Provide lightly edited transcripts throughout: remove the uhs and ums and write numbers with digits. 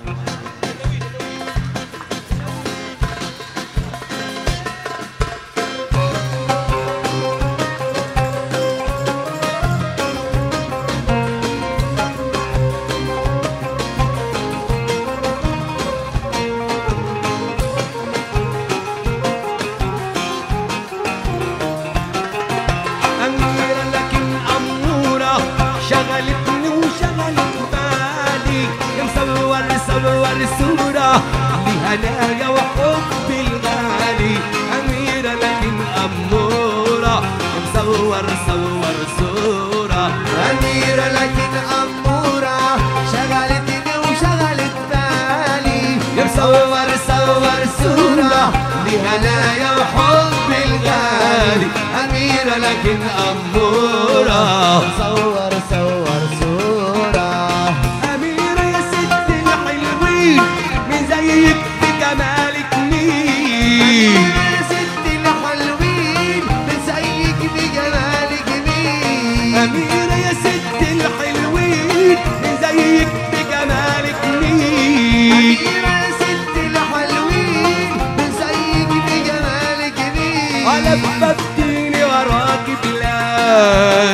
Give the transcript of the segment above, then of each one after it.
الصورة لهنايا وحب الغالي، أميرة لكن أمورة، مصور صورة أميرة لكن أمورة، شغلتني وشغلت بالي، مصور صورة لهنايا وحب الغالي، أميرة لكن أمورة، صور صورة. أميرة يا ست الحلوين، من زيك بجمالك مين؟ يا ست الحلوين، من زيك بجمالك مين؟ أميرة يا ست الحلوين، من زيك بجمالك مين؟ أميرة يا ست الحلوين، من زيك بجمالك مين؟ لففتيني وراك بلاد،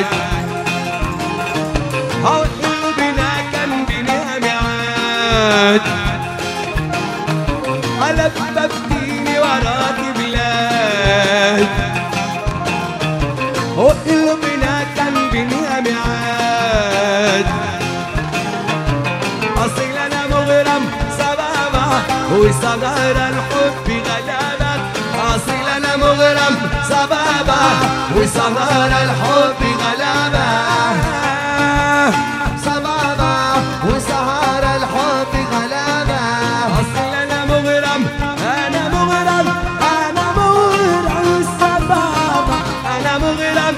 قلوبنا كان بينها ميعاد، لففتيني وراك بلاد، قلوبنا كان بينها ميعاد، أصيل أنا مغرم سبابة وصغار الحب غلابك، أصيل أنا مغرم سبابة وصغار الحب غلابة، صبابة وسهر الحب غلابة، أصيل أنا مغرم سبابة، أنا مغرم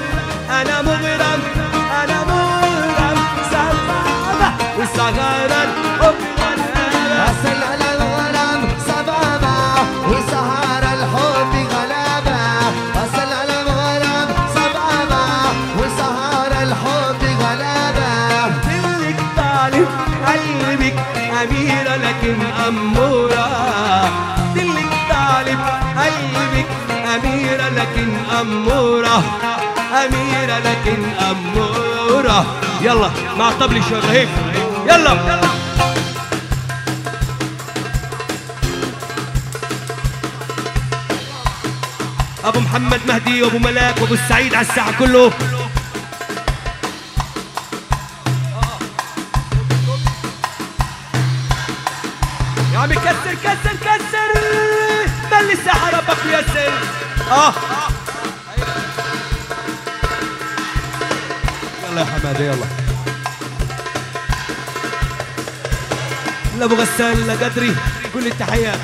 سبابة وصغار الحب غلابة، أصل على الغرام صبابة وسهر الحب غلابة، أصل على الغرام صبابة وسهر الحب غلابة. دلك طالب قلبك أميرة لكن أمورة، دلك طالب قلبك أميرة لكن أمورة، أميرة لكن أمورة. يلا مع طبلي شوية هيك، يلا أبو محمد مهدي وأبو ملاك وأبو السعيد على الساحة كله. يا عمي كسر كسر كسر، ملي الساحة ربك ويسر. يلا يا حمادة يلا. لأبو غسان لقدري كل التحيات.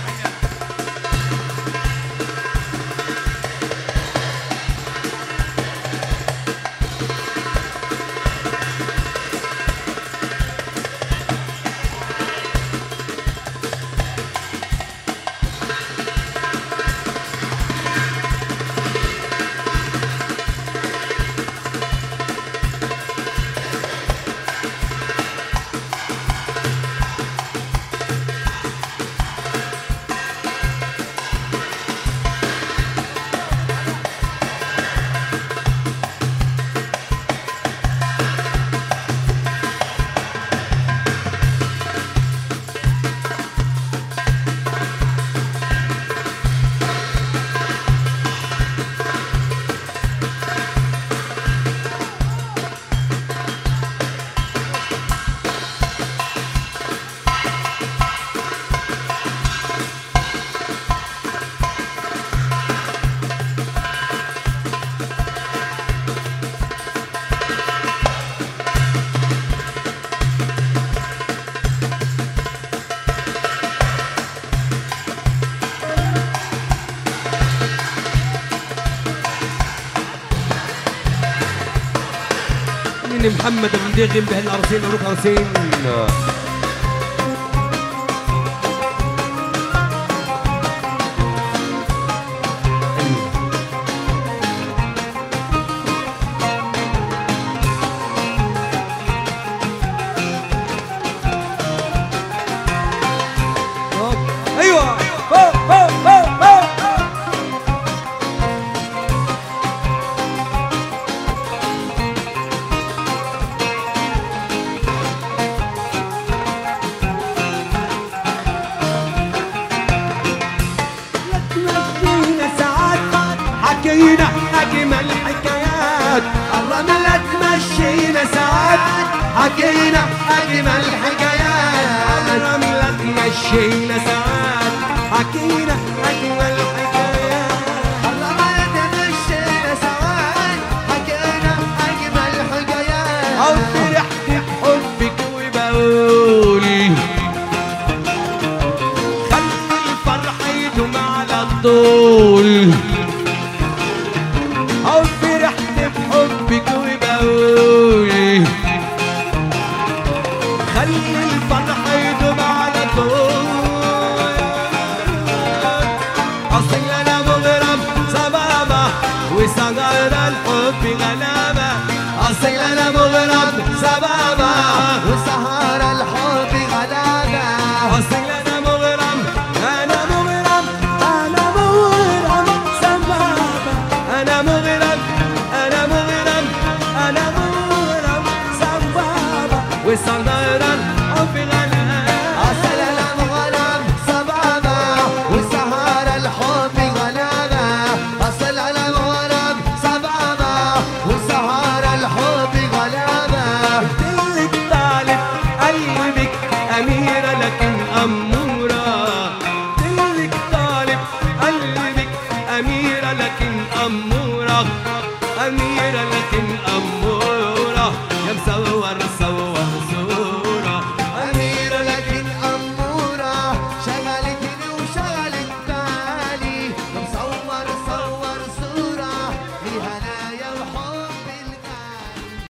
محمد بن ديغم بهالعرسين مبروك عرسين. حكينا أجمل حكايات الرملة مشينا ساعات حكينا أجمل حكايات الله ما تمشينا سواد حكينا أجمل حكايات أو فرحت بحبك وبقول خلي الفرح يدوم على طول أو فرحت بحبك وبقول خلي الفرح يدوم على طول أصل أنا مغرم سبابة وسهر الحب غلابة أصل أنا مغرم سبابة وسهر